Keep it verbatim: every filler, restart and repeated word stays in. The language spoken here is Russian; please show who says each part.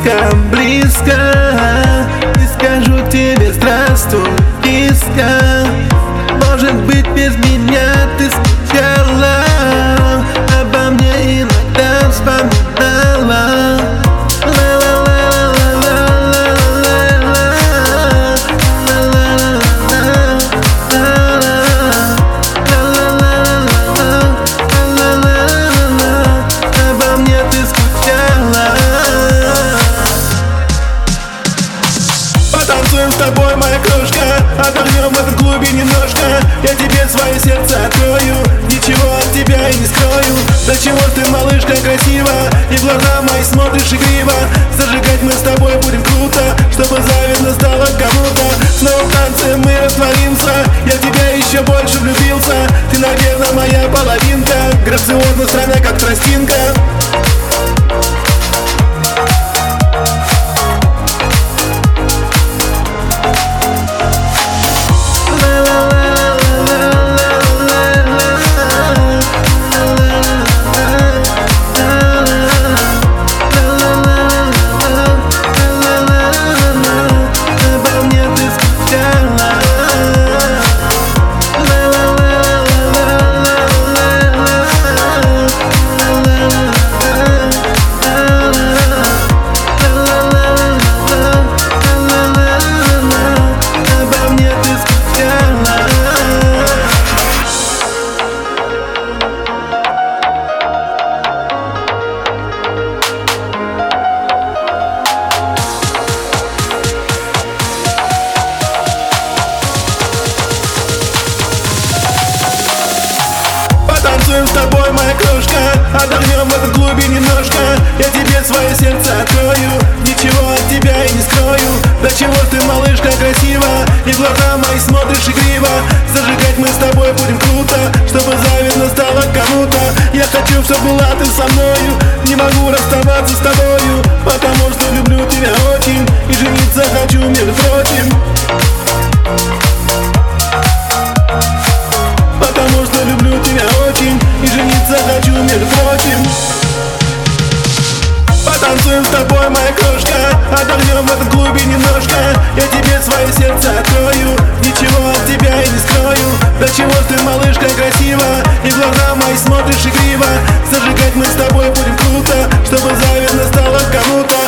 Speaker 1: слишком близко, и скажу тебе здравствуй, киска. Может быть, без меня ты скучала, обо мне иногда вспоминала.
Speaker 2: Потанцуем с тобой, моя крошка, отдохнем в этом клубе немножко. Я тебе свое сердце открою, ничего от тебя и не скрою. До чего ты, малышка, красива, и в глаза мои смотришь игриво. Зажигать мы с тобой будем круто, чтобы завидно стало кому-то. Снова в танце мы растворимся, я в тебя еще больше влюбился. Ты, наверное, моя половинка, грациозно стройная, как тростинка. Танцуем с тобой, моя крошка, отдохнем в этом клубе немножко. Я тебе свое сердце открою, ничего от тебя и не скрою. До чего ты, малышка, красива, и в глаза мои смотришь игриво. Зажигать мы с тобой будем круто, чтобы завидно стало кому-то. Я хочу, чтобы была ты со мною, не могу расставаться с тобою, потому что люблю тебя очень, и жениться хочу, между прочим. Потому что люблю тебя очень, и жениться хочу, между прочим. Потанцуем с тобой, моя крошка, отдохнем в этом клубе немножко. Я тебе свое сердце открою, ничего от тебя и не скрою. До чего ты, малышка, красива, и в глаза мои смотришь игриво. Зажигать мы с тобой будем круто, чтобы завидно стало кому-то.